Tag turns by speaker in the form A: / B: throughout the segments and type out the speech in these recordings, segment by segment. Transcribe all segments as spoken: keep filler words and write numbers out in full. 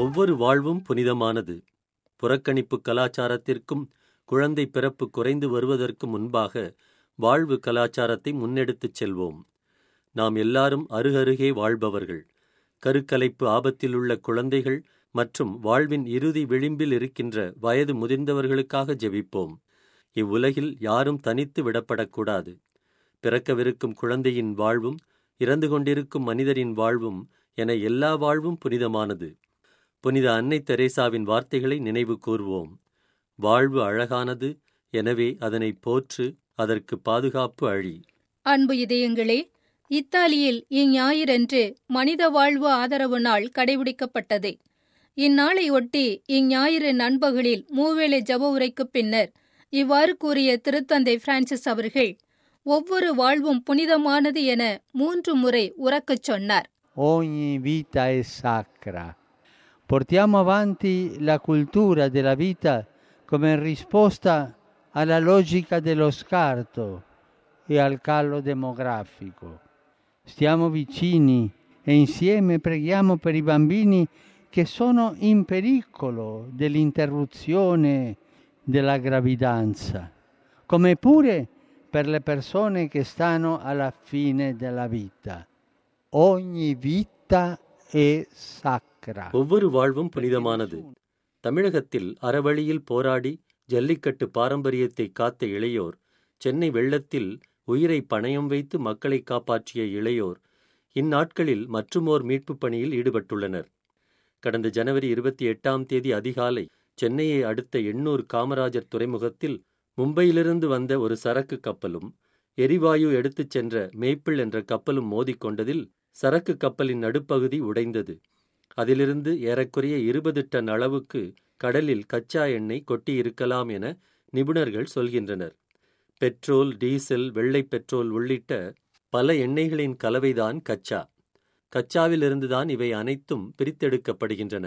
A: ஒவ்வொரு வாழ்வும் புனிதமானது. புறக்கணிப்பு கலாச்சாரத்திற்கும் குழந்தை பிறப்பு குறைந்து வருவதற்கு முன்பாக வாழ்வு கலாச்சாரத்தை முன்னெடுத்துச் செல்வோம். நாம் எல்லாரும் அருகருகே வாழ்பவர்கள். கருக்கலைப்பு ஆபத்திலுள்ள குழந்தைகள் மற்றும் வாழ்வின் இறுதி விளிம்பில் இருக்கின்ற வயது முதிர்ந்தவர்களுக்காக ஜெபிப்போம். இவ்வுலகில் யாரும் தனித்து விடப்படக்கூடாது. பிறக்கவிருக்கும் குழந்தையின் வாழ்வும் இறந்து கொண்டிருக்கும் மனிதரின் வாழ்வும் என எல்லா வாழ்வும் புனிதமானது. புனித அன்னை தெரேசாவின் வார்த்தைகளை நினைவு கூர்வோம். வாழ்வு அழகானது, எனவே அதனை போற்று, அதற்கு பாதுகாப்பு அழி.
B: அன்பு இதயங்களே, இத்தாலியில் இஞ்ஞாயிறன்று மனித வாழ்வு ஆதரவு நாள் கடைபிடிக்கப்பட்டது. இந்நாளை ஒட்டி இஞ்ஞாயிறு நண்பகலில் மூவேளை ஜப உரைக்குப் பின்னர் இவ்வாறு கூறிய திருத்தந்தை பிரான்சிஸ் அவர்கள், ஒவ்வொரு வாழ்வும் புனிதமானது என மூன்று முறை உரக்கச் சொன்னார்.
C: Ogni vita è sacra. Portiamo avanti la cultura della vita come risposta alla logica dello scarto e al calo demografico. Stiamo vicini e insieme preghiamo per i bambini che sono in pericolo dell'interruzione della gravidanza, come pure per le persone che stanno alla fine della vita. Ogni vita è sacra.
A: ஒவ்வொரு வாழ்வும் புனிதமானது. தமிழகத்தில் அறவழியில் போராடி ஜல்லிக்கட்டு பாரம்பரியத்தை காத்த இளையோர், சென்னை வெள்ளத்தில் உயிரை பணயம் வைத்து மக்களை காப்பாற்றிய இளையோர் இந்நாட்களில் மற்றுமோர் மீட்புப் பணியில் ஈடுபட்டுள்ளனர். கடந்த ஜனவரி இருபத்தி எட்டாம் தேதி அதிகாலை சென்னையை அடுத்த எண்ணூர் காமராஜர் துறைமுகத்தில் மும்பையிலிருந்து வந்த ஒரு சரக்கு கப்பலும் எரிவாயு எடுத்துச் சென்ற மேப்பிள் என்ற கப்பலும் மோதிக்கொண்டதில் சரக்கு கப்பலின் நடுப்பகுதி உடைந்தது. அதிலிருந்து ஏறக்குறைய இருபது டன் அளவுக்கு கடலில் கச்சா எண்ணெய் கொட்டியிருக்கலாம் என நிபுணர்கள் சொல்கின்றனர். பெட்ரோல், டீசல், வெள்ளை பெட்ரோல் உள்ளிட்ட பல எண்ணெய்களின் கலவைதான் கச்சா. கச்சாவிலிருந்துதான் இவை அனைத்தும் பிரித்தெடுக்கப்படுகின்றன.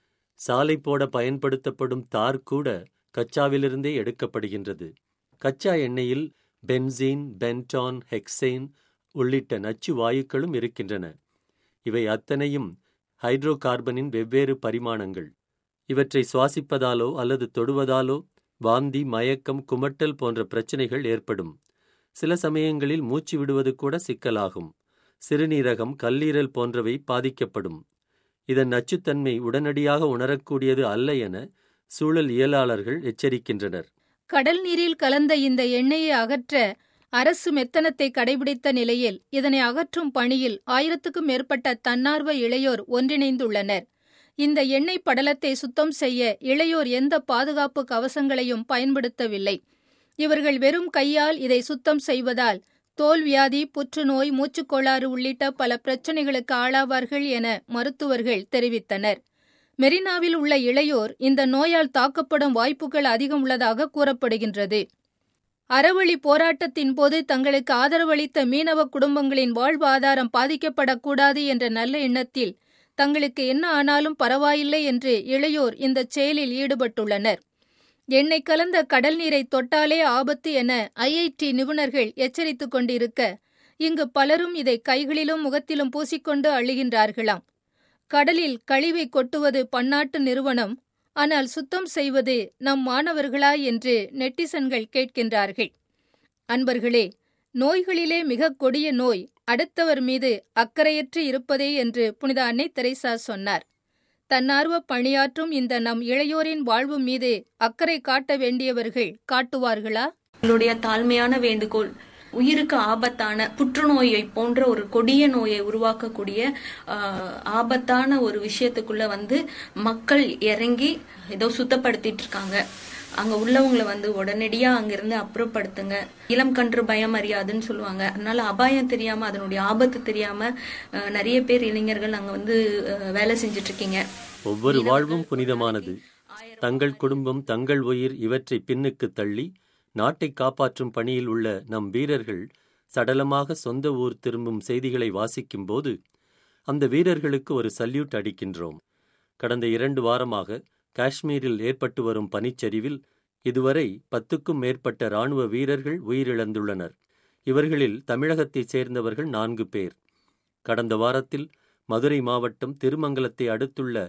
A: சாலை போட பயன்படுத்தப்படும் தார் கூட கச்சாவிலிருந்தே எடுக்கப்படுகின்றது. கச்சா எண்ணெயில் பென்சீன், பென்டான், ஹெக்சேன் உள்ளிட்ட நச்சு வாயுக்களும் இருக்கின்றன. இவை அத்தனையும் ஹைட்ரோ கார்பனின் வெவ்வேறு பரிமாணங்கள். இவற்றை சுவாசிப்பதாலோ அல்லது தொடுவதாலோ வாந்தி, மயக்கம், குமட்டல் போன்ற பிரச்சனைகள் ஏற்படும். சில சமயங்களில் மூச்சு விடுவது கூட சிக்கலாகும். சிறுநீரகம், கல்லீரல் போன்றவை பாதிக்கப்படும். இதன் நச்சுத்தன்மை உடனடியாக உணரக்கூடியது அல்ல என சூழல் இயலாளர்கள் எச்சரிக்கின்றனர்.
B: கடல் நீரில் கலந்த இந்த எண்ணெயை அகற்ற அரசு மெத்தனத்தை கடைபிடித்த நிலையில் இதனை அகற்றும் பணியில் ஆயிரத்துக்கும் மேற்பட்ட தன்னார்வ இளையோர் ஒன்றிணைந்துள்ளனர். இந்த எண்ணெய் படலத்தை சுத்தம் செய்ய இளையோர் எந்த பாதுகாப்பு கவசங்களையும் பயன்படுத்தவில்லை. இவர்கள் வெறும் கையால் இதை சுத்தம் செய்வதால் தோல்வியாதி, புற்றுநோய், மூச்சுக்கோளாறு உள்ளிட்ட பல பிரச்சனைகளுக்கு ஆளாவார்கள் என மருத்துவர்கள் தெரிவித்தனர். மெரினாவில் உள்ள இளையோர் இந்த நோயால் தாக்கப்படும் வாய்ப்புகள் அதிகம் உள்ளதாக கூறப்படுகின்றது. அறவழி போராட்டத்தின் போது தங்களுக்கு ஆதரவளித்த மீனவ குடும்பங்களின் வாழ்வாதாரம் பாதிக்கப்படக்கூடாது என்ற நல்ல எண்ணத்தில் தங்களுக்கு என்ன ஆனாலும் பரவாயில்லை என்று இளையோர் இந்த செயலில் ஈடுபட்டுள்ளனர். எண்ணெய் கலந்த கடல் நீரை தொட்டாலே ஆபத்து என ஐஐடி நிபுணர்கள் எச்சரித்துக் கொண்டிருக்க, இங்கு பலரும் இதை கைகளிலும் முகத்திலும் பூசிக்கொண்டு அழுகின்றார்களாம். கடலில் கழிவை கொட்டுவது பன்னாட்டு நிறுவனம், ஆனால் சுத்தம் செய்வது நம் மாணவர்களா என்று நெட்டிசன்கள் கேட்கின்றார்கள். அன்பர்களே, நோய்களிலே மிக கொடிய நோய் அடுத்தவர் மீது அக்கறையற்று இருப்பதே என்று புனித அன்னை தெரேசா சொன்னார். தன்னார்வ பணியாற்றும் இந்த நம் இளையோரின் வாழ்வு மீது அக்கறை காட்ட வேண்டியவர்கள் காட்டுவார்களா?
D: எங்களுடைய தாழ்மையான வேண்டுகோள், உயிருக்கு ஆபத்தான புற்றுநோயை போன்ற ஒரு கொடிய நோயை உருவாக்கக்கூடிய ஆபத்தான ஒரு விஷயத்துக்குள்ள வந்து மக்கள் இறங்கி ஏதோ சுத்தப்படுத்திட்டு இருக்காங்க. அங்க உள்ளவங்களை வந்து உடனடியா அங்கிருந்து அப்புறப்படுத்துங்க. இளம் கன்று பயம் அறியாதுன்னு சொல்லுவாங்க. அதனால அபாயம் தெரியாம, அதனுடைய ஆபத்து தெரியாம நிறைய பேர் இளைஞர்கள் அங்க வந்து வேலை செஞ்சுட்டு இருக்கீங்க.
A: ஒவ்வொரு வாழ்வும் புனிதமானது. தங்கள் குடும்பம், தங்கள் உயிர் இவற்றை பின்னுக்கு தள்ளி நாட்டை காப்பாற்றும் பணியில் உள்ள நம் வீரர்கள் சடலமாக சொந்த ஊர் திரும்பும் செய்திகளை வாசிக்கும் போது அந்த வீரர்களுக்கு ஒரு சல்யூட் அடிக்கின்றோம். கடந்த இரண்டு வாரமாக காஷ்மீரில் ஏற்பட்டு வரும் பனிச்சரிவில் இதுவரை பத்துக்கும் மேற்பட்ட இராணுவ வீரர்கள் உயிரிழந்துள்ளனர். இவர்களில் தமிழகத்தைச் சேர்ந்தவர்கள் நான்கு பேர். கடந்த வாரத்தில் மதுரை மாவட்டம் திருமங்கலத்தை அடுத்துள்ள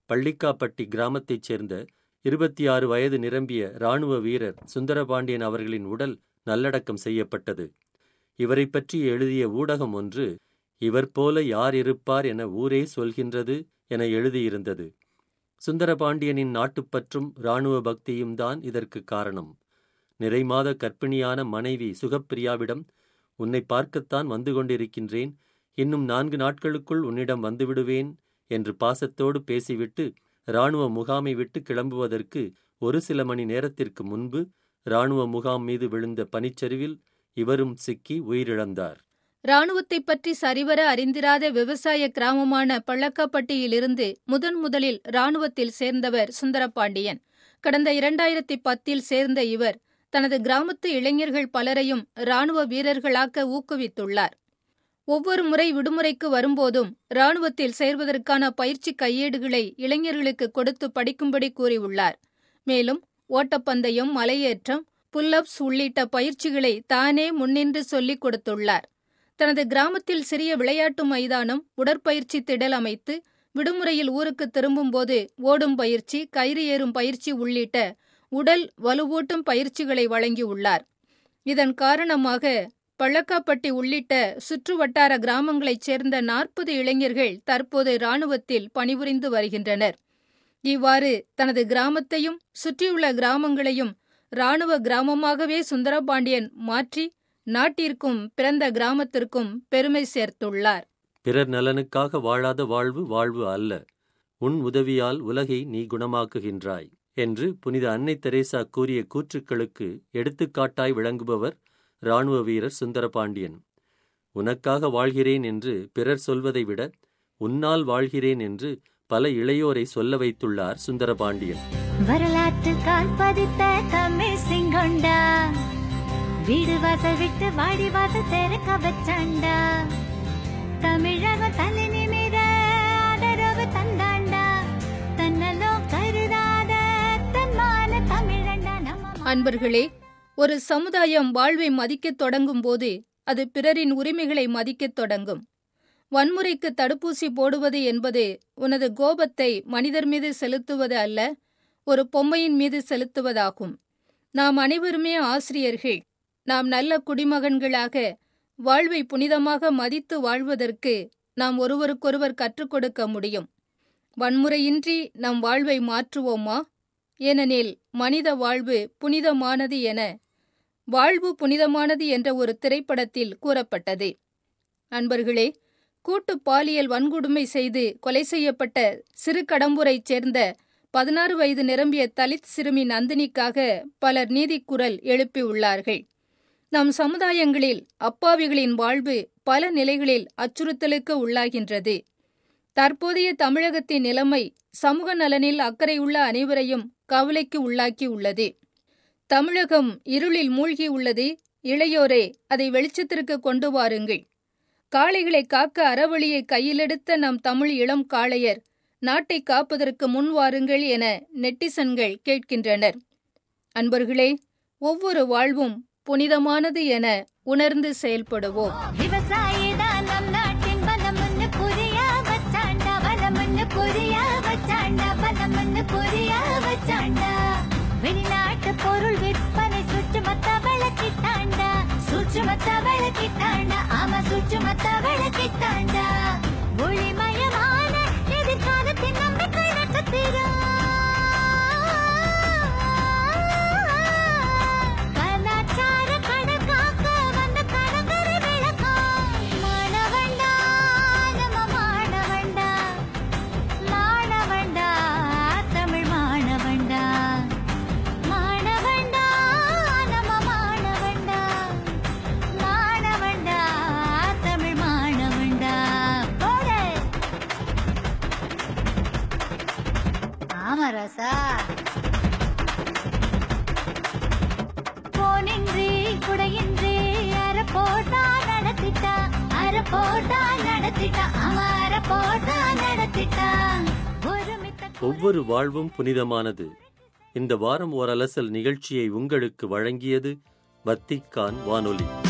A: பள்ளிக்காப்பட்டி கிராமத்தைச் சேர்ந்த இருபத்தி ஆறு வயது நிரம்பிய இராணுவ வீரர் சுந்தரபாண்டியன் அவர்களின் உடல் நல்லடக்கம் செய்யப்பட்டது. இவரை பற்றி எழுதிய ஊடகம் ஒன்று, இவர் போல யார் இருப்பார் என ஊரே சொல்கின்றது என எழுதியிருந்தது. சுந்தரபாண்டியனின் நாட்டுப்பற்றும் இராணுவ பக்தியும் தான் இதற்கு காரணம். நிறைமாத கர்ப்பிணியான மனைவி சுகப்பிரியாவிடம், உன்னை பார்க்கத்தான் வந்து கொண்டிருக்கின்றேன், இன்னும் நான்கு நாட்களுக்குள் உன்னிடம் வந்துவிடுவேன் என்று பாசத்தோடு பேசிவிட்டு இராணுவ முகாமை விட்டு கிளம்புவதற்கு ஒரு சில மணி நேரத்திற்கு முன்பு இராணுவ முகாம் மீது விழுந்த பனிச்சரிவில் இவரும் சிக்கி உயிரிழந்தார்.
B: இராணுவத்தை பற்றி சரிவர அறிந்திராத விவசாய கிராமமான பள்ளக்காப்பட்டியிலிருந்து முதன் முதலில் இராணுவத்தில் சேர்ந்தவர் சுந்தரபாண்டியன். கடந்த இரண்டாயிரத்தி பத்தில் சேர்ந்த இவர் தனது கிராமத்து இளைஞர்கள் பலரையும் இராணுவ வீரர்களாக்க ஊக்குவித்துள்ளார். ஒவ்வொரு முறை விடுமுறைக்கு வரும்போதும் இராணுவத்தில் சேர்வதற்கான பயிற்சி கையேடுகளை இளைஞர்களுக்கு கொடுத்து படிக்கும்படி கூறியுள்ளார். மேலும் ஓட்டப்பந்தயம், மலையேற்றம், புல்லப்ஸ் உள்ளிட்ட பயிற்சிகளை தானே முன்னின்று சொல்லிக் கொடுத்துள்ளார். தனது கிராமத்தில் சிறிய விளையாட்டு மைதானம், உடற்பயிற்சி திடல் அமைத்து விடுமுறையில் ஊருக்கு திரும்பும்போது ஓடும் பயிற்சி, கயிறு ஏறும் பயிற்சி உள்ளிட்ட உடல் வலுவூட்டும் பயிற்சிகளை வழங்கியுள்ளார். இதன் காரணமாக பள்ளக்காப்பட்டி உள்ளிட்ட சுற்றுவட்டார கிராமங்களைச் சேர்ந்த நாற்பது இளைஞர்கள் தற்போது இராணுவத்தில் பணிபுரிந்து வருகின்றனர். இவ்வாறு தனது கிராமத்தையும் சுற்றியுள்ள கிராமங்களையும் இராணுவ கிராமமாகவே சுந்தரபாண்டியன் மாற்றி நாட்டிற்கும் பிறந்த கிராமத்திற்கும் பெருமை சேர்த்துள்ளார்.
A: பிறர் நலனுக்காக வாழாத வாழ்வு வாழ்வு அல்ல, உன் உதவியால் உலகை நீ குணமாக்குகின்றாய் என்று புனித அன்னை தெரேசா கூறிய கூற்றுக்களுக்கு எடுத்துக்காட்டாய் விளங்குபவர் இராணுவ வீரர் சுந்தரபாண்டியன். உனக்காக வாழ்கிறேன் என்று பிறர் சொல்வதை விட உன்னால் வாழ்கிறேன் என்று பல இளையோரை சொல்ல வைத்துள்ளார் சுந்தரபாண்டியன்.
E: வரலாற்று கால் பதித்த தமிழ் சிங்கொண்டா, வீடு வாசல் விட்டு வாடி வாசல் திறக்க வச்சாண்டா, தமிழக தலை நிமிர ஆதரவு தந்தாண்டா, தன்னலோ கருதாத தன்மான தமிழண்டா நம்ம.
B: அன்பர்களே, ஒரு சமுதாயம் வாழ்வை மதிக்கத் தொடங்கும் போது அது பிறரின் உரிமைகளை மதிக்கத் தொடங்கும். வன்முறைக்கு தடுப்பூசி போடுவது என்பது உனது கோபத்தை மனிதர் மீது செலுத்துவது அல்ல, ஒரு பொம்மையின் மீது செலுத்துவதாகும். நாம் அனைவருமே ஆசிரியர்கள். நாம் நல்ல குடிமகன்களாக வாழ்வை புனிதமாக மதித்து வாழ்வதற்கு நாம் ஒருவருக்கொருவர் கற்றுக் கொடுக்க முடியும். வன்முறையின்றி நம் வாழ்வை மாற்றுவோமா? ஏனெனில் மனித வாழ்வு புனிதமானது என வாழ்வு புனிதமானது என்ற ஒரு திரைப்படத்தில் கூறப்பட்டது. அன்பர்களே, கூட்டு பாலியல் வன்கொடுமை செய்து கொலை செய்யப்பட்ட சிறு கடம்பூரைச் சேர்ந்த பதினாறு வயது நிரம்பிய தலித் சிறுமி நந்தினிக்காக பலர் நீதிக்குரல் எழுப்பியுள்ளார்கள். நம் சமுதாயங்களில் அப்பாவிகளின் வாழ்வு பல நிலைகளில் அச்சுறுத்தலுக்கு உள்ளாகின்றது. தற்போதைய தமிழகத்தின் நிலைமை சமூக நலனில் அக்கறையுள்ள அனைவரையும் கவலைக்கு உள்ளாக்கி உள்ளது. தமிழகம் இருளில் மூழ்கி உள்ளது. இளையோரே, அதை வெளிச்சத்திற்கு கொண்டு வாருங்கள். காளைகளை காக்க அறவழியை கையிலெடுத்த நம் தமிழ் இளம் காளையர் நாட்டை காப்பதற்கு முன் வாருங்கள் என நெட்டிசன்கள் கேட்கின்றனர். அன்பர்களே, ஒவ்வொரு வாழ்வும் புனிதமானது என உணர்ந்து செயல்படுவோம்.
E: விவசாயிதான் நம் நாட்டின் பலமுன்னு புரிய வச்சாண்டா, பலமுன்னு புரிய வச்சாண்டா, பலமுன்னு புரிய வச்சாண்டா. வெளிநாட்டு பொருள் விற்பனை சுற்றுமத்த விளக்கிட்டாண்டா, சுற்றுமத்த விளக்கிட்டாண்டா, ஆமா சுற்றுமத்த விளக்கிட்டாண்டா. ஒளிமயமான எதிர்காலத்தின் நம்பிக்கை நட்சத்திரம், கலாச்சார கடல் காக்க வந்த கடற்கரை விளக்கம். மாணவண்டா நம்ம மாணவண்டா, மாணவண்டா தமிழ் மாணவண்டா, மாணவண்டா நம்ம மாணவண்டா, மாணவண்டா தமிழ் மாணவண்டா. போடு ஆமா ராசா. போனின்றி குடையின்றி அறப்போட்டா நடத்திட்டா, அறப்போட்டா நடத்திட்டா, ஆமா அறப்போட்டா நடத்திட்டா.
A: ஒவ்வொரு வாழ்வும் புனிதமானது. இந்த வாரம் ஓர் அலசல் நிகழ்ச்சியை உங்களுக்கு வழங்கியது வத்திக்கான் வானொலி.